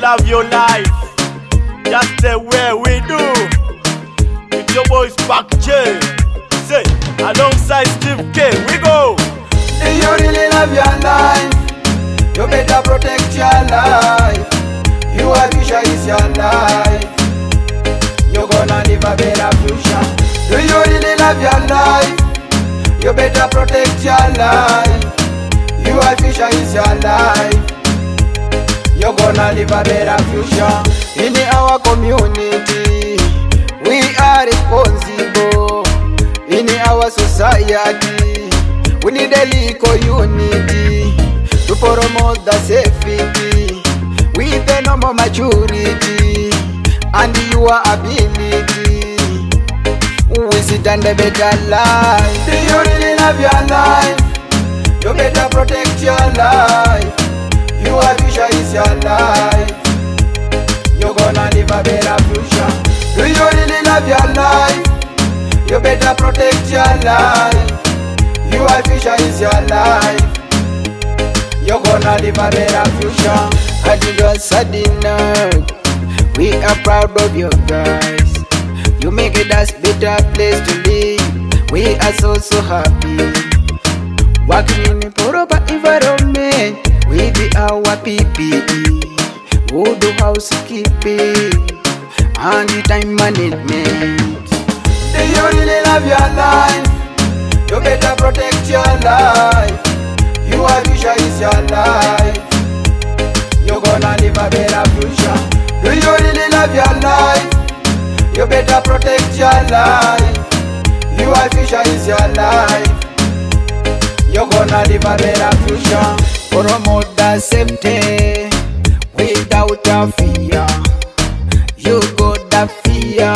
love your life just the way we do. With your boys Spark J, say alongside Steve K, we go. Do you really love your life? You better protect your life. Your future is your life. You're gonna live a better future. Do you really love your life? You better protect your life. Your future is your life. You're gonna live a better future. In our community, we are responsible. In our society, we need a little unity to promote the safety with the normal maturity and your ability. We sit and a better life. Do you really love your life? You better protect your life. Your future is your life. You're gonna live a better future. Do you really love your life? You better protect your life. Your future is your life. You're gonna live a better future. Adidas Adina, we are proud of you guys. You make it us better place to live. We are so happy. Working in a proper environment with our PPE, wood housekeeping and time management. Do you really love your life? You better protect your life. Your future is your life. You're gonna live a better future. Do you really love your life? You better protect your life. Your future is your life. You're gonna live a better future. Promote the safety without a fear. You got the fear,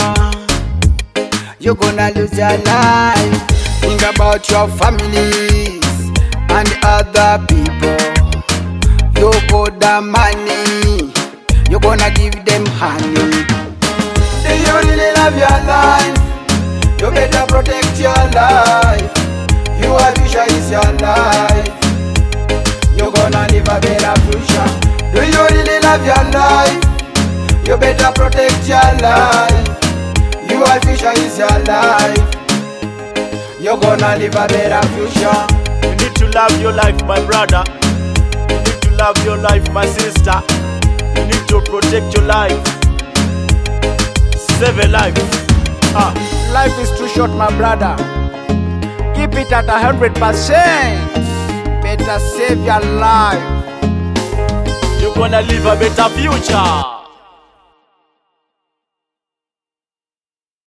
you're gonna lose your life. Think about your families and other people. You got the money, you're gonna give them honey. Do you really love your life? You better protect your life. Your future is your life. You're gonna live a better future. Do you really love your life? You better protect your life. Your future is your life. You're gonna live a better future. You need to love your life, my brother. You need to love your life, my sister. You need to protect your life. Save a life. Life is too short, my brother. Keep it at 100%. Better save your life. You're gonna live a better future.